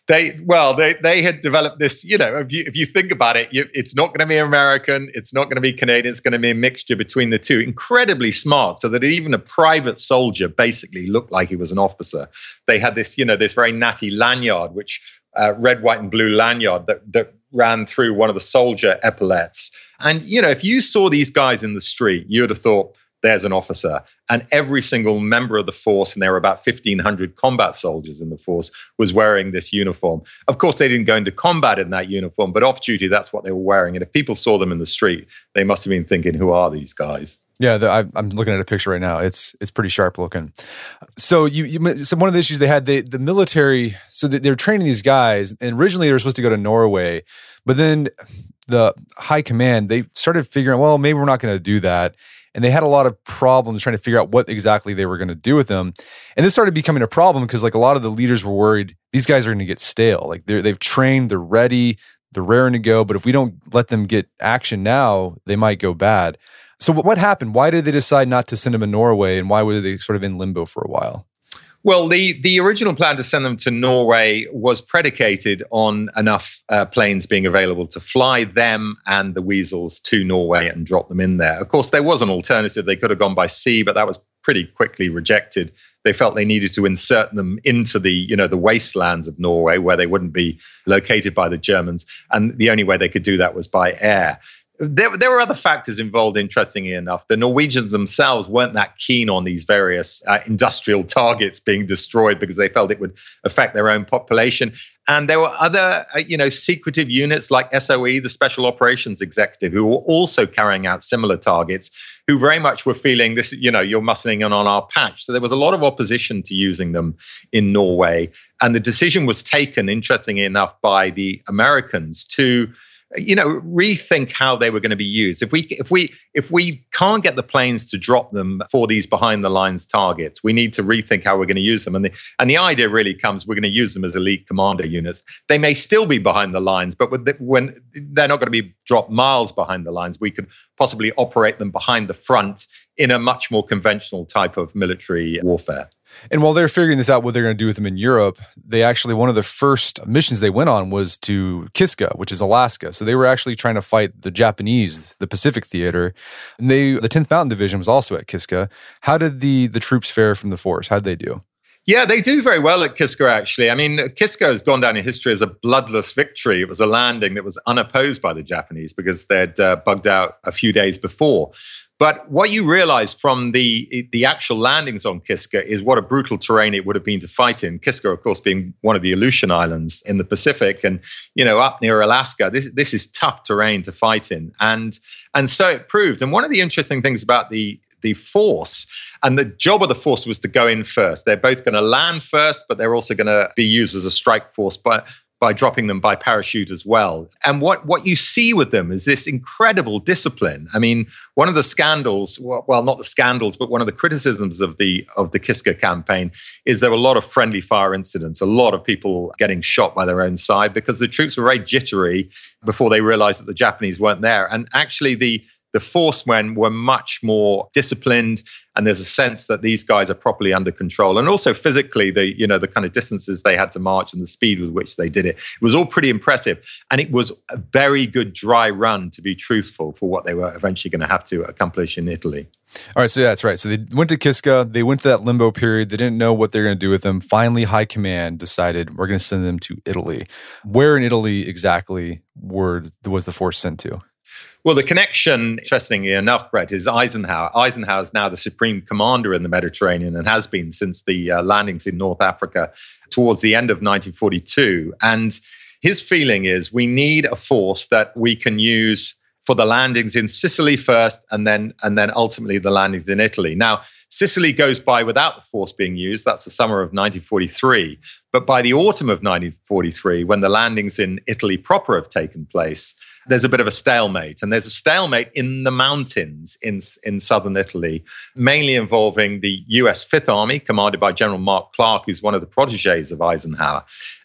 They well, they they had developed this. You know, if you if you think about it, you, it's not going to be American, it's not going to be Canadian, it's going to be a mixture between the two. Incredibly smart, so that even a private soldier basically looked like he was an officer. They had this, you know, this very natty lanyard, which uh, red, white, and blue lanyard that that ran through one of the soldier epaulets. And you know, if you saw these guys in the street, you would have thought, there's an officer. And every single member of the force, and there were about fifteen hundred combat soldiers in the force, was wearing this uniform. Of course, they didn't go into combat in that uniform, but off duty, that's what they were wearing. And if people saw them in the street, they must have been thinking, who are these guys? Yeah, the, I, I'm looking at a picture right now. It's it's pretty sharp looking. So you, you so one of the issues they had, they, the military, so they, they're training these guys, and originally they were supposed to go to Norway, but then the high command, they started figuring, well, maybe we're not going to do that. And they had a lot of problems trying to figure out what exactly they were going to do with them. And this started becoming a problem because like a lot of the leaders were worried these guys are going to get stale. Like they're, they've trained, they're ready, they're raring to go. But if we don't let them get action now, they might go bad. So what happened? Why did they decide not to send them to Norway? And why were they sort of in limbo for a while? Well, the, the original plan to send them to Norway was predicated on enough uh, planes being available to fly them and the Weasels to Norway and drop them in there. Of course, there was an alternative. They could have gone by sea, but that was pretty quickly rejected. They felt they needed to insert them into the, you know, the wastelands of Norway where they wouldn't be located by the Germans. And the only way they could do that was by air. There, there were other factors involved, interestingly enough. The Norwegians themselves weren't that keen on these various uh, industrial targets being destroyed because they felt it would affect their own population. And there were other, uh, you know, secretive units like S O E, the Special Operations Executive, who were also carrying out similar targets, who very much were feeling this, you know, you're muscling in on our patch. So there was a lot of opposition to using them in Norway. And the decision was taken, interestingly enough, by the Americans to, you know, rethink how they were going to be used. If we if we if we can't get the planes to drop them for these behind the lines targets, we need to rethink how we're going to use them. And the and the idea really comes, we're going to use them as elite commander units. They may still be behind the lines, but when they're not going to be dropped miles behind the lines, we could possibly operate them behind the front in a much more conventional type of military warfare. And while they're figuring this out, what they're going to do with them in Europe, they actually, one of the first missions they went on was to Kiska, which is Alaska. So they were actually trying to fight the Japanese, the Pacific Theater. And they, the tenth Mountain Division was also at Kiska. How did the, the troops fare from the force? How did they do? Yeah, they do very well at Kiska, actually. I mean, Kiska has gone down in history as a bloodless victory. It was a landing that was unopposed by the Japanese because they'd uh, bugged out a few days before. But what you realize from the the actual landings on Kiska is what a brutal terrain it would have been to fight in. Kiska, of course, being one of the Aleutian Islands in the Pacific, and you know, up near Alaska, this this is tough terrain to fight in, and and so it proved. And one of the interesting things about the the force, and the job of the force was to go in first. They're both going to land first, but they're also going to be used as a strike force, but by dropping them by parachute as well. And what, what you see with them is this incredible discipline. I mean, one of the scandals, well, not the scandals, but one of the criticisms of the of the Kiska campaign is there were a lot of friendly fire incidents, a lot of people getting shot by their own side because the troops were very jittery before they realized that the Japanese weren't there. And actually the The force men were much more disciplined, and there's a sense that these guys are properly under control. And also physically, the you know the kind of distances they had to march and the speed with which they did it, it was all pretty impressive. And it was a very good dry run, to be truthful, for what they were eventually going to have to accomplish in Italy. All right, so yeah, that's right. So they went to Kiska, they went to that limbo period, they didn't know what they're going to do with them. Finally, High Command decided we're going to send them to Italy. Where in Italy exactly were, was the force sent to? Well, the connection, interestingly enough, Brett, is Eisenhower. Eisenhower is now the supreme commander in the Mediterranean and has been since the uh, landings in North Africa towards the end of nineteen forty-two. And his feeling is we need a force that we can use for the landings in Sicily first and then and then ultimately the landings in Italy. Now, Sicily goes by without the force being used. That's the summer of nineteen forty-three. But by the autumn of nineteen forty-three, when the landings in Italy proper have taken place, there's a bit of a stalemate. And there's a stalemate in the mountains in, in southern Italy, mainly involving the U S Fifth Army, commanded by General Mark Clark, who's one of the protégés of Eisenhower.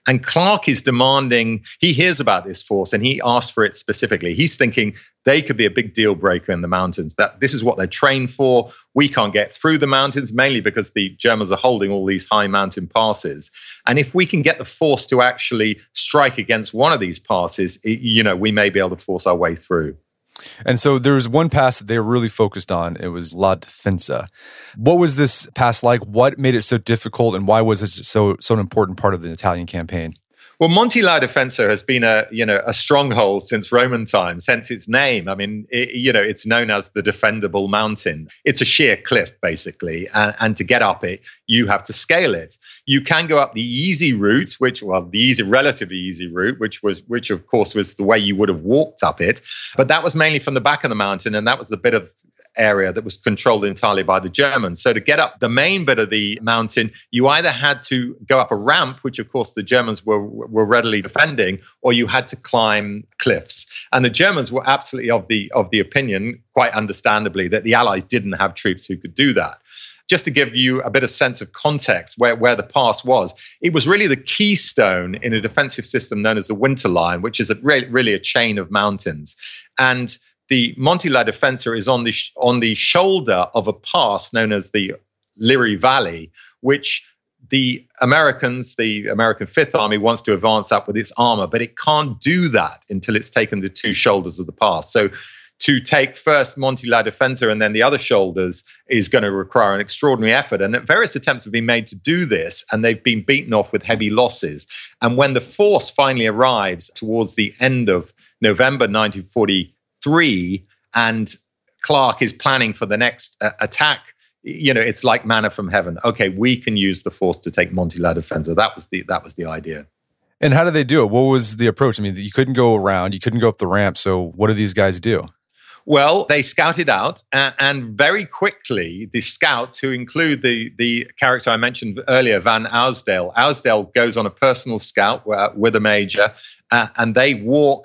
And Clark is demanding, he hears about this force and he asks for it specifically. He's thinking they could be a big deal breaker in the mountains, that this is what they're trained for. We can't get through the mountains, mainly because the Germans are holding all these high mountain passes. And if we can get the force to actually strike against one of these passes, it, you know, we may be able to force our way through. And so there was one pass that they were really focused on. It was La Defensa. What was this pass like? What made it so difficult, and why was it so so an important part of the Italian campaign? Well, Monte La Defensa has been a you know a stronghold since Roman times, hence its name. I mean, it, you know, it's known as the defendable mountain. It's a sheer cliff, basically, and, and to get up it, you have to scale it. You can go up the easy route, which, well, the easy, relatively easy route, which was, which of course was the way you would have walked up it, but that was mainly from the back of the mountain, and that was the bit of area that was controlled entirely by the Germans. So to get up the main bit of the mountain, you either had to go up a ramp, which of course the Germans were were readily defending, or you had to climb cliffs. And the Germans were absolutely of the of the opinion, quite understandably, that the Allies didn't have troops who could do that. Just to give you a bit of sense of context where, where the pass was, it was really the keystone in a defensive system known as the Winter Line, which is a, re- really a chain of mountains. And the Monte La Defensa is on the sh- on the shoulder of a pass known as the Liri Valley, which the Americans, the American Fifth Army, wants to advance up with its armor, but it can't do that until it's taken the two shoulders of the pass. So to take first Monte La Defensa and then the other shoulders is going to require an extraordinary effort. And various attempts have been made to do this, and they've been beaten off with heavy losses. And when the force finally arrives towards the end of November nineteen forty-three, and Clark is planning for the next uh, attack, you know, it's like manna from heaven. Okay, we can use the force to take Monte La Defensa. That was the that was the idea. And how did they do it? What was the approach? I mean, you couldn't go around, you couldn't go up the ramp. So what did these guys do? Well, they scouted out, and, and very quickly, the scouts, who include the, the character I mentioned earlier, Van Ausdale, Ausdale goes on a personal scout with a major, uh, and they walk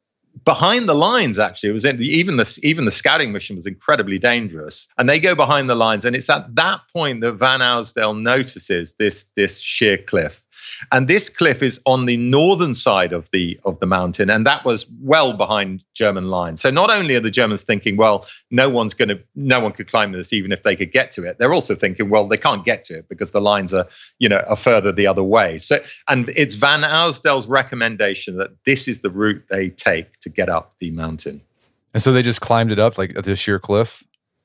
behind the lines. Actually, it was in, even the even the scouting mission was incredibly dangerous, and they go behind the lines, and it's at that point that Van Ausdale notices this this sheer cliff. And this cliff is on the northern side of the of the mountain, and that was well behind German lines. So not only are the Germans thinking, well, no one's going to, no one could climb this, even if they could get to it. They're also thinking, well, they can't get to it because the lines are, you know, are further the other way. So, and it's Van Ausdale's recommendation that this is the route they take to get up the mountain. And so they just climbed it up like at the sheer cliff.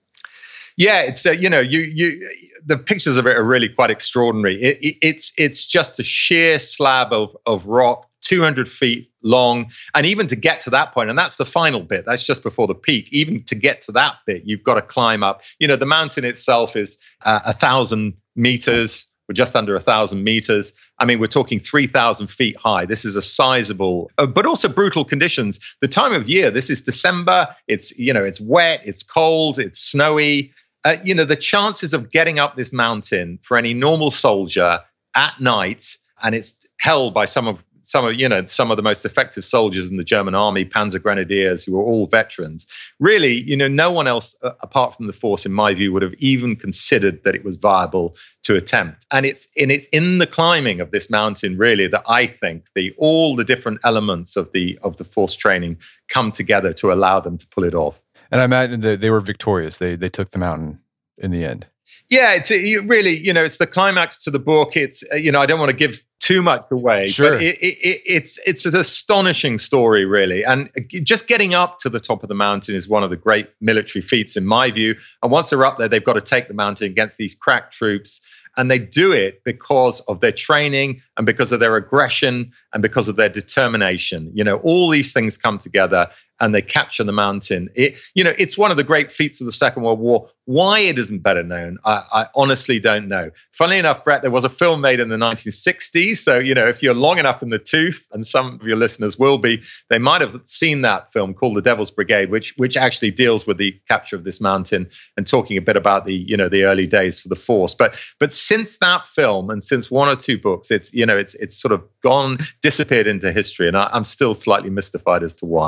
Yeah, it's uh, you know you you the pictures of it are really quite extraordinary. It, it, it's it's just a sheer slab of of rock, two hundred feet long, and even to get to that point, and that's the final bit. That's just before the peak. Even to get to that bit, you've got to climb up. You know, the mountain itself is uh, a thousand meters. We're just under a thousand meters. I mean, we're talking three thousand feet high. This is a sizable, uh, but also brutal conditions. The time of year, this is December. It's, you know, it's wet, it's cold, it's snowy. Uh, you know, the chances of getting up this mountain for any normal soldier at night, and it's held by some of some of you know some of the most effective soldiers in the German army, Panzer Grenadiers, who are all veterans. Really, you know, no one else uh, apart from the force, in my view, would have even considered that it was viable to attempt. And it's and it's in the climbing of this mountain, really, that I think the all the different elements of the of the force training come together to allow them to pull it off. And I imagine that they were victorious. They they took the mountain in the end. Yeah, it's a, really, you know, it's the climax to the book. It's, you know, I don't want to give too much away, sure. but it, it, it's it's an astonishing story, really. And just getting up to the top of the mountain is one of the great military feats, in my view. And once they're up there, they've got to take the mountain against these crack troops. And they do it because of their training and because of their aggression and because of their determination. You know, all these things come together and they capture the mountain. It, you know, it's one of the great feats of the Second World War. Why it isn't better known, I, I honestly don't know. Funnily enough, Brett, there was a film made in the nineteen sixties. So, you know, if you're long enough in the tooth, and some of your listeners will be, they might have seen that film called The Devil's Brigade, which which actually deals with the capture of this mountain and talking a bit about the, you know, the early days for the force. But but since that film and since one or two books, it's, you know, it's it's sort of gone, disappeared into history. And I, I'm still slightly mystified as to why.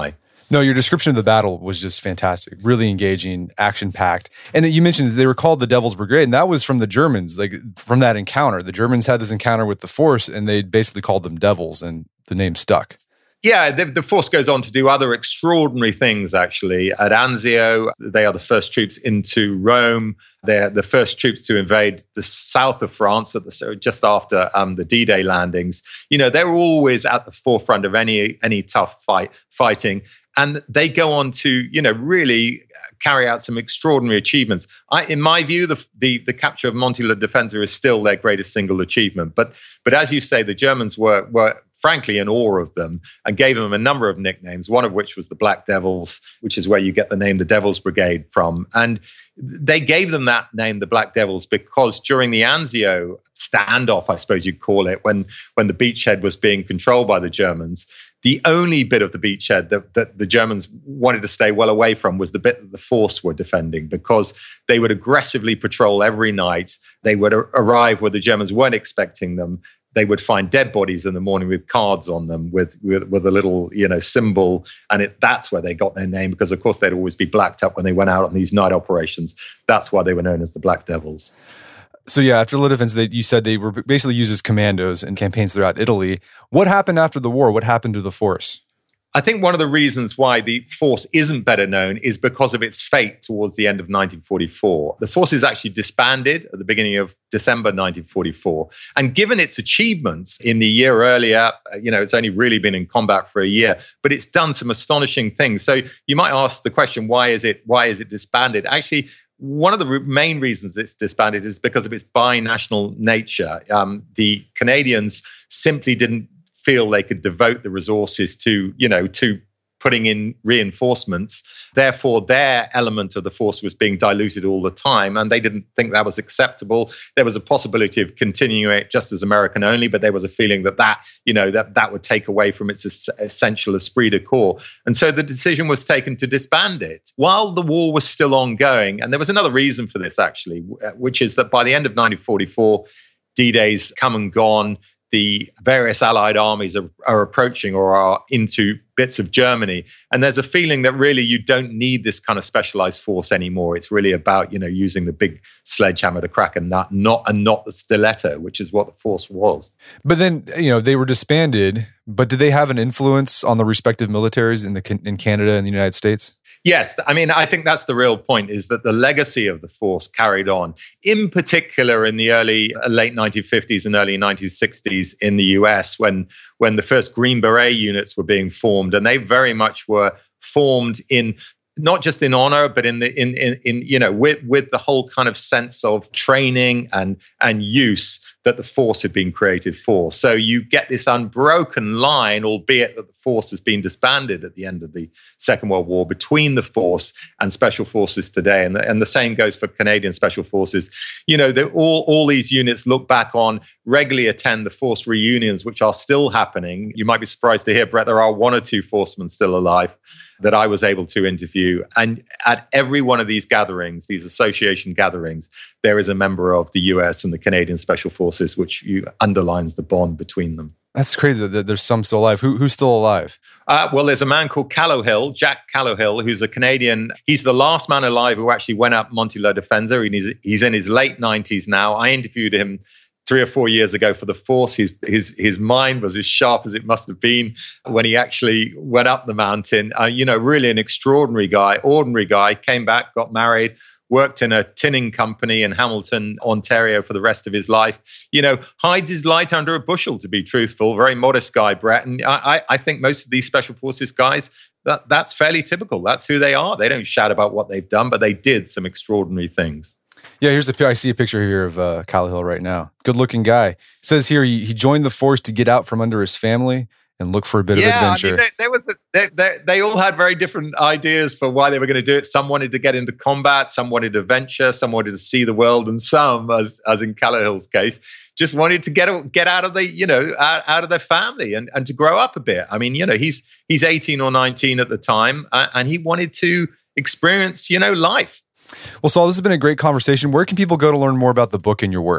No, your description of the battle was just fantastic, really engaging, action-packed. And then you mentioned they were called the Devil's Brigade, and that was from the Germans, like from that encounter. The Germans had this encounter with the Force, and they basically called them devils, and the name stuck. Yeah, the, the Force goes on to do other extraordinary things, actually. At Anzio, they are the first troops into Rome. They're the first troops to invade the south of France at the, just after um, the D-Day landings. You know, they're always at the forefront of any any tough fight fighting. And they go on to, you know, really carry out some extraordinary achievements. I, in my view, the, the the capture of Monte La Defensa is still their greatest single achievement. But but as you say, the Germans were were frankly in awe of them and gave them a number of nicknames, one of which was the Black Devils, which is where you get the name the Devil's Brigade from. And they gave them that name, the Black Devils, because during the Anzio standoff, I suppose you'd call it, when, when the beachhead was being controlled by the Germans, the only bit of the beachhead that, that the Germans wanted to stay well away from was the bit that the Force were defending, because they would aggressively patrol every night. They would a- arrive where the Germans weren't expecting them. They would find dead bodies in the morning with cards on them, with with, with a little, you know, symbol, and it, that's where they got their name. Because of course they'd always be blacked up when they went out on these night operations. That's why they were known as the Black Devils. So yeah, after La Defensa, they, you said they were basically used as commandos in campaigns throughout Italy. What happened after the war? What happened to the Force? I think one of the reasons why the Force isn't better known is because of its fate towards the end of nineteen forty-four. The Force is actually disbanded at the beginning of December nineteen forty-four. And given its achievements in the year earlier, you know, it's only really been in combat for a year, but it's done some astonishing things. So you might ask the question, why is it, why is it disbanded? Actually, one of the re- main reasons it's disbanded is because of its binational nature. Um, the Canadians simply didn't feel they could devote the resources to, you know, to putting in reinforcements. Therefore, their element of the Force was being diluted all the time, and they didn't think that was acceptable. There was a possibility of continuing it just as American only, but there was a feeling that that, you know, that that would take away from its es- essential esprit de corps. And so the decision was taken to disband it while the war was still ongoing. And there was another reason for this, actually, which is that by the end of nineteen forty-four, D-Day's come and gone. The various Allied armies are, are approaching or are into bits of Germany. And there's a feeling that really you don't need this kind of specialized force anymore. It's really about, you know, using the big sledgehammer to crack a nut, not, and not the stiletto, which is what the Force was. But then, you know, they were disbanded, but did they have an influence on the respective militaries in the in Canada and the United States? Yes, I mean, I think that's the real point, is that the legacy of the Force carried on, in particular in the early, late nineteen fifties and early nineteen sixties in the U S, when when the first Green Beret units were being formed, and they very much were formed in not just in honor, but in the in in, in you know with with the whole kind of sense of training and and use that the Force had been created for. So you get this unbroken line, albeit that the Force has been disbanded at the end of the Second World War, between the Force and Special Forces today. And the, and the same goes for Canadian Special Forces. You know, all, all these units look back on, regularly attend the Force reunions, which are still happening. You might be surprised to hear, Brett, there are one or two Forcemen still alive that I was able to interview. And at every one of these gatherings, these association gatherings, there is a member of the U S and the Canadian Special Forces, which you, underlines the bond between them. That's crazy that there's some still alive. Who, who's still alive? Uh, well, there's a man called Callowhill, Jack Callowhill, who's a Canadian. He's the last man alive who actually went up Monte La Defensa. And he's, he's in his late nineties now. I interviewed him three or four years ago for the Force. His his his mind was as sharp as it must have been when he actually went up the mountain. Uh, you know, really an extraordinary guy, ordinary guy. Came back, got married, worked in a tinning company in Hamilton, Ontario for the rest of his life. You know, hides his light under a bushel, to be truthful. Very modest guy, Brett. And I I think most of these Special Forces guys, that that's fairly typical. That's who they are. They don't shout about what they've done, but they did some extraordinary things. Yeah, here's a I see a picture here of uh, Callowhill right now. Good-looking guy. It says here he, he joined the Force to get out from under his family and look for a bit yeah, of adventure. I mean, there, there was a, they, they, they all had very different ideas for why they were going to do it. Some wanted to get into combat, some wanted to venture, some wanted to see the world, and some, as as in Callowhill's case, just wanted to get get out of the you know out, out of their family and, and to grow up a bit. I mean, you know, he's he's eighteen or nineteen at the time, uh, and he wanted to experience you know life. Well, Saul, this has been a great conversation. Where can people go to learn more about the book and your work?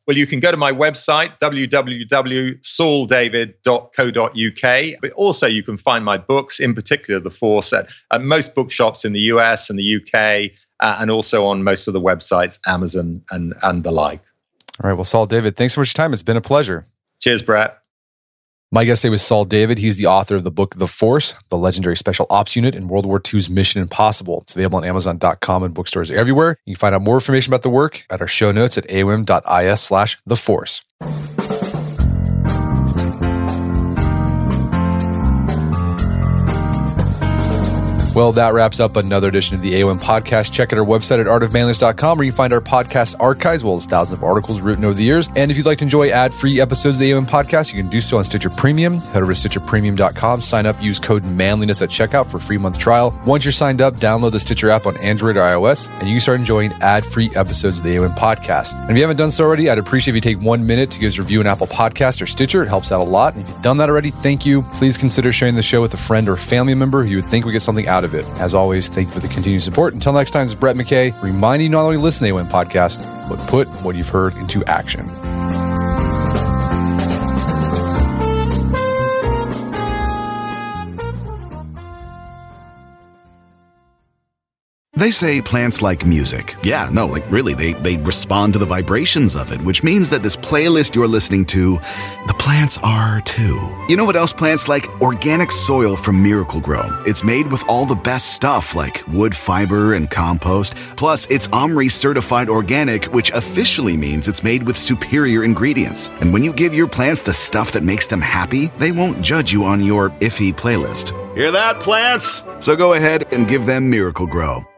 Well, you can go to my website, w w w dot saul david dot co dot u k. But also you can find my books, in particular The Force, at, at most bookshops in the U S and the U K, uh, and also on most of the websites, Amazon and, and the like. All right. Well, Saul David, thanks so much for your time. It's been a pleasure. Cheers, Brett. My guest today was Saul David. He's the author of the book The Force, the legendary special ops unit in World War Two's Mission Impossible. It's available on amazon dot com and bookstores everywhere. You can find out more information about the work at our show notes at a o m dot i s slash the force. Well, that wraps up another edition of the A O M podcast. Check out our website at art of manliness dot com where you can find our podcast archives, as well as thousands of articles written over the years. And if you'd like to enjoy ad-free episodes of the A O M podcast, you can do so on Stitcher Premium. Head over to stitcher premium dot com, sign up, use code manliness at checkout for a free month trial. Once you're signed up, download the Stitcher app on Android or iOS, and you can start enjoying ad-free episodes of the A O M podcast. And if you haven't done so already, I'd appreciate if you take one minute to give us a review on Apple Podcasts or Stitcher. It helps out a lot. And if you've done that already, thank you. Please consider sharing the show with a friend or family member who you would think would get something out of it. As always, thank you for the continued support. Until next time, this is Brett McKay, reminding you not only listen to the A O M podcast, but put what you've heard into action. They say plants like music. Yeah, no, like really, they, they respond to the vibrations of it, which means that this playlist you're listening to, the plants are too. You know what else plants like? Organic soil from Miracle Grow. It's made with all the best stuff like wood fiber and compost. Plus, it's OMRI certified organic, which officially means it's made with superior ingredients. And when you give your plants the stuff that makes them happy, they won't judge you on your iffy playlist. Hear that, plants? So go ahead and give them Miracle Grow.